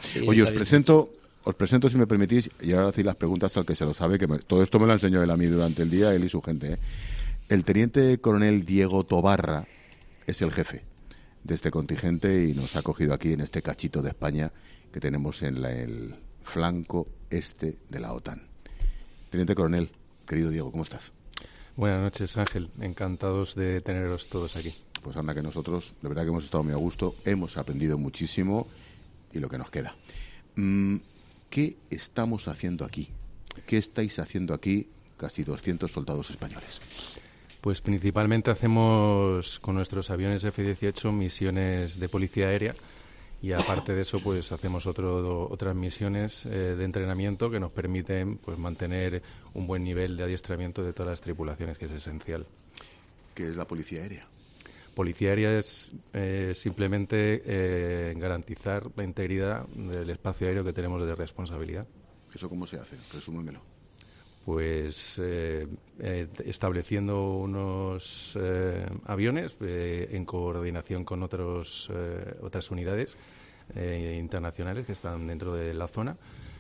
Sí, Oye, os presento, si me permitís, y ahora decir las preguntas al que se lo sabe, que todo esto me lo enseñó él a mí durante el día, él y su gente. El teniente coronel Diego Tobarra es el jefe de este contingente y nos ha cogido aquí en este cachito de España que tenemos en el flanco este de la OTAN. Teniente coronel, querido Diego, ¿cómo estás? Buenas noches, Ángel. Encantados de teneros todos aquí. Pues anda que nosotros, de verdad que hemos estado muy a gusto, hemos aprendido muchísimo y lo que nos queda. ¿Qué estamos haciendo aquí? ¿Qué estáis haciendo aquí casi 200 soldados españoles? Pues principalmente hacemos con nuestros aviones F-18 misiones de policía aérea y aparte de eso pues hacemos otras misiones de entrenamiento que nos permiten pues mantener un buen nivel de adiestramiento de todas las tripulaciones, que es esencial. ¿Qué es la policía aérea? Policía aérea es simplemente garantizar la integridad del espacio aéreo que tenemos de responsabilidad. ¿Eso cómo se hace? Resúmemelo. Pues estableciendo unos aviones en coordinación con otras unidades internacionales que están dentro de la zona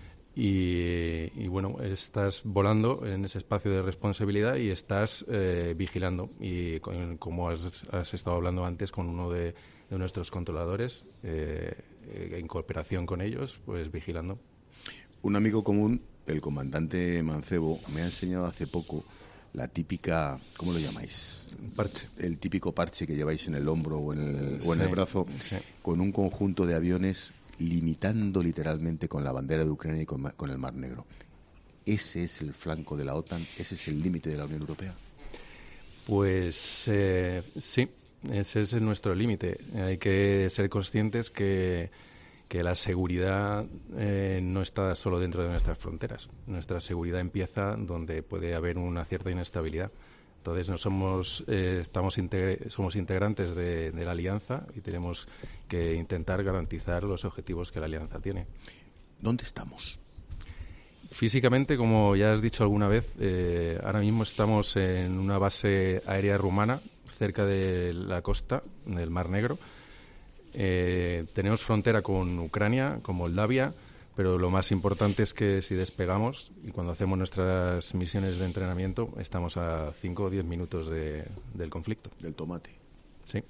y bueno, estás volando en ese espacio de responsabilidad y estás vigilando y como has estado hablando antes con uno de nuestros controladores en cooperación con ellos, pues vigilando. Un amigo común, el comandante Mancebo, me ha enseñado hace poco la típica, ¿cómo lo llamáis? Parche. El típico parche que lleváis en el hombro o en el brazo, sí. Con un conjunto de aviones limitando literalmente con la bandera de Ucrania y con el Mar Negro. ¿Ese es el flanco de la OTAN? ¿Ese es el límite de la Unión Europea? Pues sí, ese es nuestro límite. Hay que ser conscientes que la seguridad no está solo dentro de nuestras fronteras. Nuestra seguridad empieza donde puede haber una cierta inestabilidad. Entonces somos integrantes de la alianza y tenemos que intentar garantizar los objetivos que la alianza tiene. ¿Dónde estamos? Físicamente, como ya has dicho alguna vez, ahora mismo estamos en una base aérea rumana cerca de la costa del Mar Negro. Tenemos frontera con Ucrania, con Moldavia, pero lo más importante es que si despegamos y cuando hacemos nuestras misiones de entrenamiento estamos a 5 o 10 minutos del conflicto. Del tomate. Sí.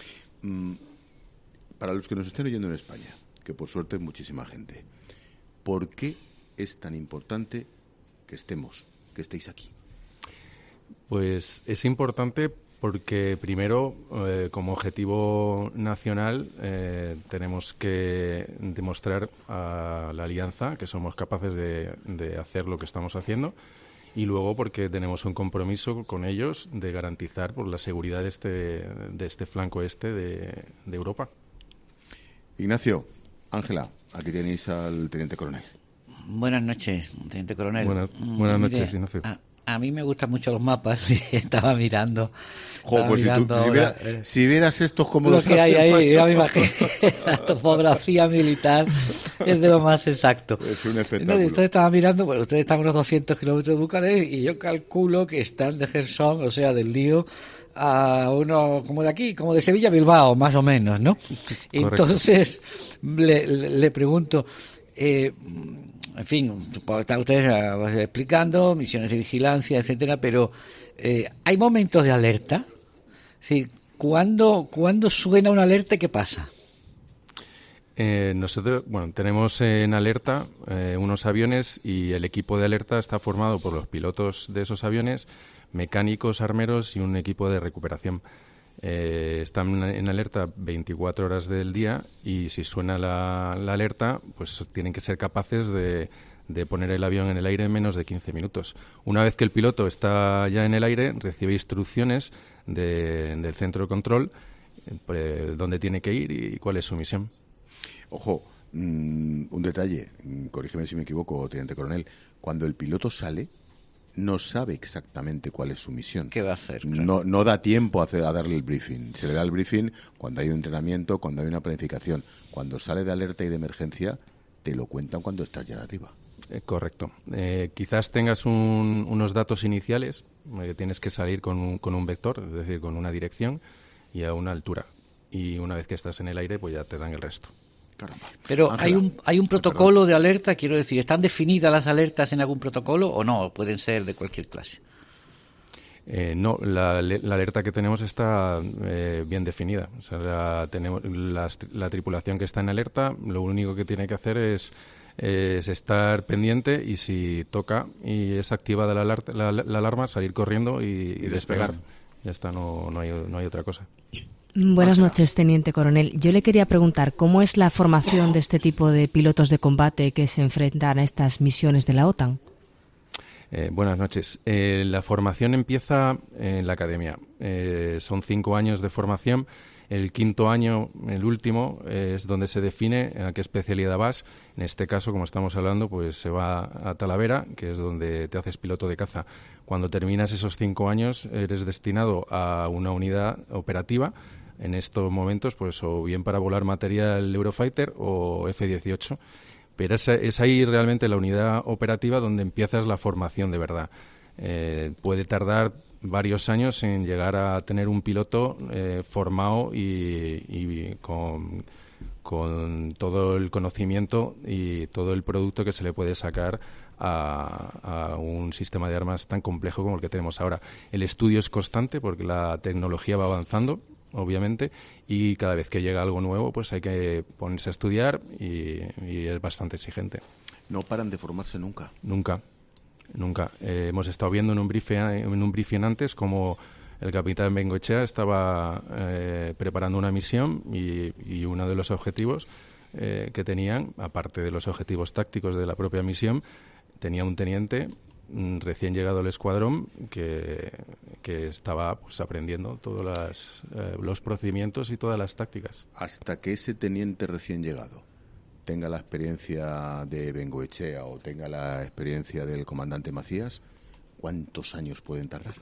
Para los que nos estén oyendo en España, que por suerte es muchísima gente, ¿por qué es tan importante que estéis aquí? Pues es importante porque primero, como objetivo nacional, tenemos que demostrar a la alianza que somos capaces de hacer lo que estamos haciendo y luego porque tenemos un compromiso con ellos de garantizar por la seguridad de este flanco este de Europa. Ignacio, Ángela, aquí tenéis al teniente coronel. Buenas noches, teniente coronel. Buenas noches, Ignacio. A mí me gustan mucho los mapas y estaba mirando. Pues si vieras estos como lo que hay ahí, ya me imagino. La topografía militar es de lo más exacto. Es un espectáculo. Ustedes estaban mirando, bueno, ustedes están a unos 200 kilómetros de Bucarest y yo calculo que están de Gerson, o sea, del Lío, a uno como de aquí, como de Sevilla a Bilbao, más o menos, ¿no? Entonces, le pregunto... en fin, están ustedes explicando misiones de vigilancia, etcétera, pero ¿hay momentos de alerta? Sí, ¿cuándo suena una alerta y qué pasa? Nosotros, tenemos en alerta unos aviones y el equipo de alerta está formado por los pilotos de esos aviones, mecánicos, armeros y un equipo de recuperación. Están en alerta 24 horas del día y si suena la alerta, pues tienen que ser capaces de poner el avión en el aire en menos de 15 minutos. Una vez que el piloto está ya en el aire, recibe instrucciones del centro de control, dónde tiene que ir y cuál es su misión. Ojo, un detalle, corrígeme si me equivoco, teniente coronel, cuando el piloto sale, no sabe exactamente cuál es su misión. ¿Qué va a hacer? Claro. No da tiempo a darle el briefing. Se le da el briefing cuando hay un entrenamiento, cuando hay una planificación. Cuando sale de alerta y de emergencia, te lo cuentan cuando estás ya arriba. Correcto. Quizás tengas unos datos iniciales, tienes que salir con un vector, es decir, con una dirección y a una altura. Y una vez que estás en el aire, pues ya te dan el resto. Caramba. Pero Ángela. hay un protocolo de alerta, quiero decir, ¿están definidas las alertas en algún protocolo o no? Pueden ser de cualquier clase. No, la alerta que tenemos está bien definida. O sea, tenemos la tripulación que está en alerta, lo único que tiene que hacer es estar pendiente y si toca y es activada la alarma, salir corriendo y despegar. Ya está, no hay otra cosa. Buenas noches, teniente coronel. Yo le quería preguntar, ¿cómo es la formación de este tipo de pilotos de combate que se enfrentan a estas misiones de la OTAN? Buenas noches. La formación empieza en la academia. Son 5 años de formación. El 5.º año, el último, es donde se define a qué especialidad vas. En este caso, como estamos hablando, pues se va a Talavera, que es donde te haces piloto de caza. Cuando terminas esos 5 años, eres destinado a una unidad operativa. En estos momentos, pues o bien para volar material Eurofighter o F-18. Pero es ahí realmente la unidad operativa donde empiezas la formación de verdad. Puede tardar varios años en llegar a tener un piloto formado y con todo el conocimiento y todo el producto que se le puede sacar a un sistema de armas tan complejo como el que tenemos ahora. El estudio es constante porque la tecnología va avanzando, obviamente, y cada vez que llega algo nuevo pues hay que ponerse a estudiar y es bastante exigente. No paran de formarse nunca. Nunca. Hemos estado viendo en un briefing antes como el capitán Bengoechea estaba preparando una misión y uno de los objetivos que tenían, aparte de los objetivos tácticos de la propia misión, tenía un teniente recién llegado al escuadrón que estaba pues aprendiendo todos los procedimientos y todas las tácticas. Hasta que ese teniente recién llegado tenga la experiencia de Bengoechea o tenga la experiencia del comandante Macías, ¿cuántos años pueden tardar?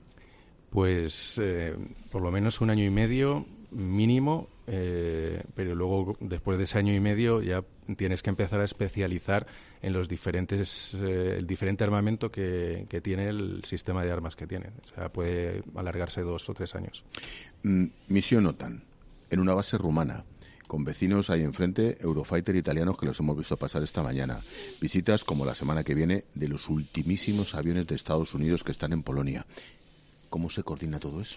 Pues por lo menos 1 año y medio mínimo, pero luego después de ese año y medio ya tienes que empezar a especializar en los el diferente armamento que tiene el sistema de armas que tiene. O sea, puede alargarse 2 o 3 años. Misión OTAN, en una base rumana, con vecinos ahí enfrente, Eurofighter italianos que los hemos visto pasar esta mañana. Visitas, como la semana que viene, de los ultimísimos aviones de Estados Unidos que están en Polonia. ¿Cómo se coordina todo eso?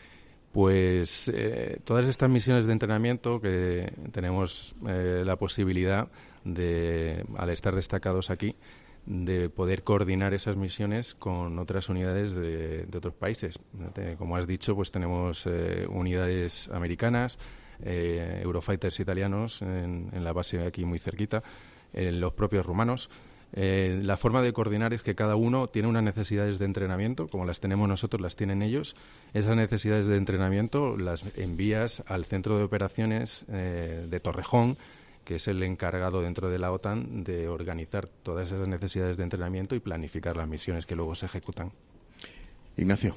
Pues todas estas misiones de entrenamiento que tenemos la posibilidad de, al estar destacados aquí, de poder coordinar esas misiones con otras unidades de otros países. Como has dicho, pues tenemos unidades americanas, Eurofighters italianos en la base aquí muy cerquita, los propios rumanos. La forma de coordinar es que cada uno tiene unas necesidades de entrenamiento, como las tenemos nosotros, las tienen ellos. Esas necesidades de entrenamiento las envías al centro de operaciones de Torrejón, que es el encargado dentro de la OTAN de organizar todas esas necesidades de entrenamiento y planificar las misiones que luego se ejecutan. Ignacio.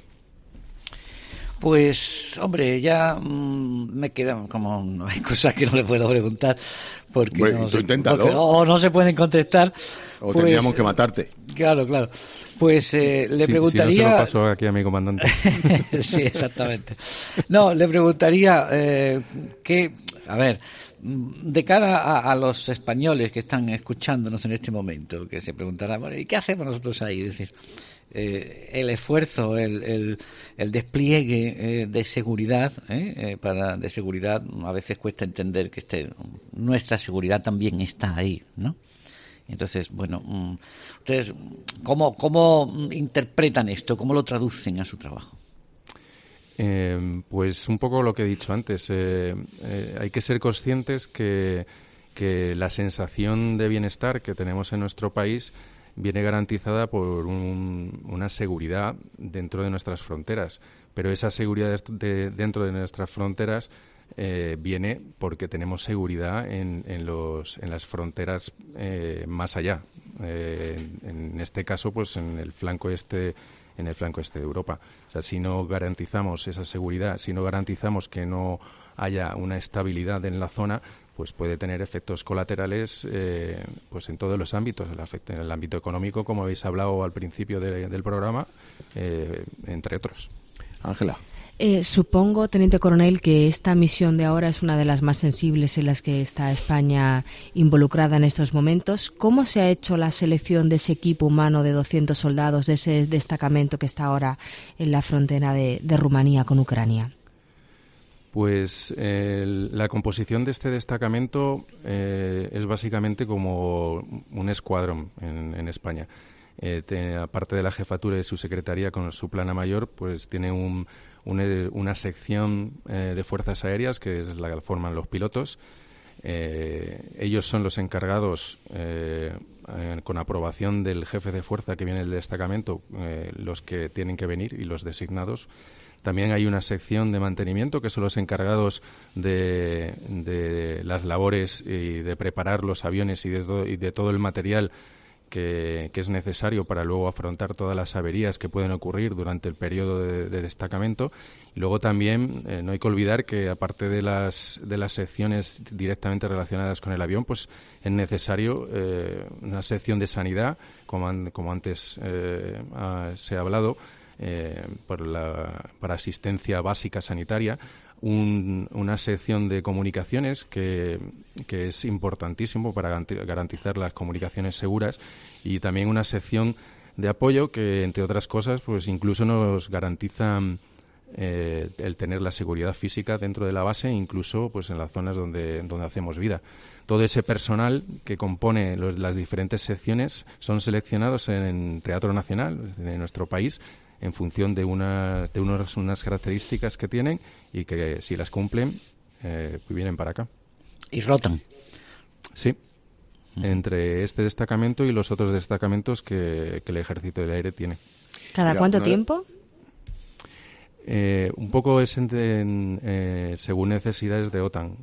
Pues, hombre, ya me quedan como hay cosas que no le puedo preguntar porque, bueno, tú inténtalo. O no se pueden contestar. O pues, tendríamos que matarte. Claro. Pues le preguntaría... Si no se lo paso aquí a mi comandante. Sí, exactamente. No, le preguntaría a ver, de cara a los españoles que están escuchándonos en este momento, que se preguntarán, bueno, ¿y qué hacemos nosotros ahí? Es decir, el esfuerzo, el despliegue de seguridad, de seguridad, a veces cuesta entender que nuestra seguridad también está ahí, ¿no? Entonces, bueno, ustedes, ¿cómo interpretan esto? ¿Cómo lo traducen a su trabajo? Pues un poco lo que he dicho antes. Hay que ser conscientes que la sensación de bienestar que tenemos en nuestro país viene garantizada por una seguridad dentro de nuestras fronteras. Pero esa seguridad dentro de nuestras fronteras viene porque tenemos seguridad en las fronteras más allá. En este caso, pues en el flanco este de Europa. O sea, si no garantizamos esa seguridad, si no garantizamos que no haya una estabilidad en la zona, pues puede tener efectos colaterales pues en todos los ámbitos, en el ámbito económico, como habéis hablado al principio del programa, entre otros. Ángela. Supongo, teniente coronel, que esta misión de ahora es una de las más sensibles en las que está España involucrada en estos momentos. ¿Cómo se ha hecho la selección de ese equipo humano de 200 soldados, de ese destacamento que está ahora en la frontera de Rumanía con Ucrania? Pues la composición de este destacamento es básicamente como un escuadrón en España. Aparte de la jefatura y su secretaría con su plana mayor, pues tiene una sección de fuerzas aéreas que es la que forman los pilotos. Ellos son los encargados, con aprobación del jefe de fuerza que viene del destacamento, los que tienen que venir y los designados. También hay una sección de mantenimiento que son los encargados de las labores y de preparar los aviones y de todo el material que es necesario para luego afrontar todas las averías que pueden ocurrir durante el periodo de destacamento. Y luego también no hay que olvidar que, aparte de las secciones directamente relacionadas con el avión, pues es necesario una sección de sanidad, como antes se ha hablado, para asistencia básica sanitaria, una sección de comunicaciones que es importantísimo para garantizar las comunicaciones seguras, y también una sección de apoyo que, entre otras cosas, pues incluso nos garantiza el tener la seguridad física dentro de la base, incluso pues en las zonas donde hacemos vida. Todo ese personal que compone las diferentes secciones son seleccionados en Teatro Nacional de nuestro país en función de unas características que tienen, y que, si las cumplen, vienen para acá. ¿Y rotan? Sí, entre este destacamento y los otros destacamentos que el Ejército del Aire tiene. ¿Cada cuánto tiempo? Un poco es según necesidades de OTAN.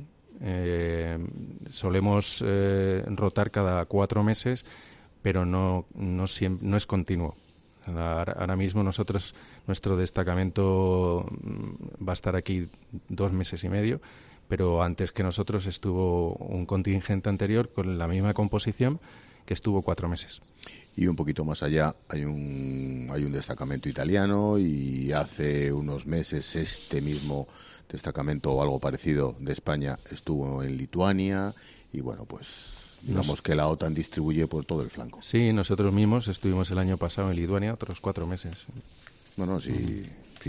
Solemos rotar cada 4 meses, pero no es continuo. Ahora mismo nuestro destacamento va a estar aquí 2 meses y medio, pero antes que nosotros estuvo un contingente anterior con la misma composición que estuvo 4 meses. Y un poquito más allá hay un destacamento italiano, y hace unos meses este mismo destacamento o algo parecido de España estuvo en Lituania, y bueno, pues digamos que la OTAN distribuye por todo el flanco. Sí, nosotros mismos estuvimos el año pasado en Lituania otros 4 meses. Bueno, sí,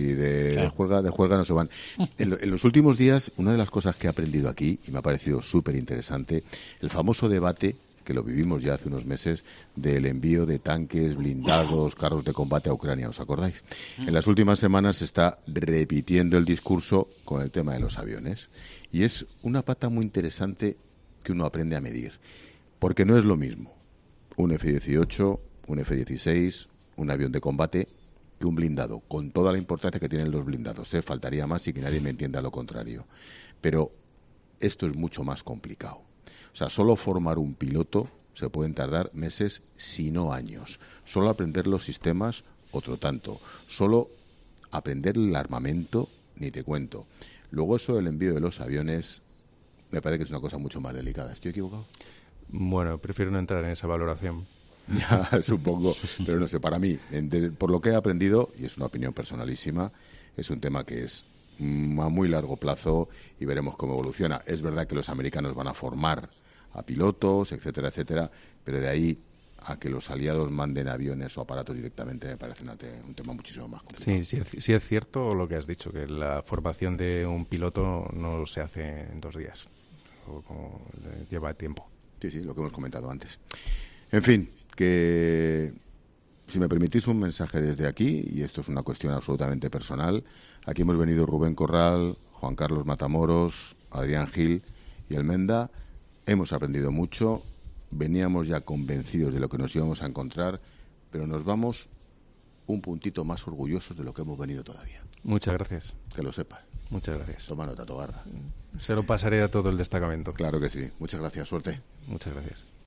de juerga no se van. En los últimos días, una de las cosas que he aprendido aquí, y me ha parecido súper interesante, el famoso debate, que lo vivimos ya hace unos meses, del envío de tanques, blindados, carros de combate a Ucrania, ¿os acordáis? En las últimas semanas se está repitiendo el discurso con el tema de los aviones, y es una pata muy interesante que uno aprende a medir, porque no es lo mismo un F-18, un F-16, un avión de combate, que un blindado, con toda la importancia que tienen los blindados. Faltaría más y que nadie me entienda lo contrario. Pero esto es mucho más complicado. O sea, solo formar un piloto se pueden tardar meses, si no años. Solo aprender los sistemas, otro tanto. Solo aprender el armamento, ni te cuento. Luego eso del envío de los aviones me parece que es una cosa mucho más delicada. ¿Estoy equivocado? Bueno, prefiero no entrar en esa valoración. Ya, supongo, pero no sé, para mí, por lo que he aprendido, y es una opinión personalísima, es un tema que es a muy largo plazo y veremos cómo evoluciona. Es verdad que los americanos van a formar a pilotos, etcétera, etcétera, pero de ahí a que los aliados manden aviones o aparatos directamente me parece un tema muchísimo más complicado. Sí es cierto lo que has dicho, que la formación de un piloto no se hace en 2 días, lleva tiempo. Sí, lo que hemos comentado antes. En fin, que si me permitís un mensaje desde aquí, y esto es una cuestión absolutamente personal, aquí hemos venido Rubén Corral, Juan Carlos Matamoros, Adrián Gil y Elmenda. Hemos aprendido mucho, veníamos ya convencidos de lo que nos íbamos a encontrar, pero nos vamos un puntito más orgullosos de lo que hemos venido todavía. Muchas gracias. Que lo sepas. Muchas gracias. Toma nota, Tobarra. Se lo pasaré a todo el destacamento. Claro que sí. Muchas gracias. Suerte. Muchas gracias.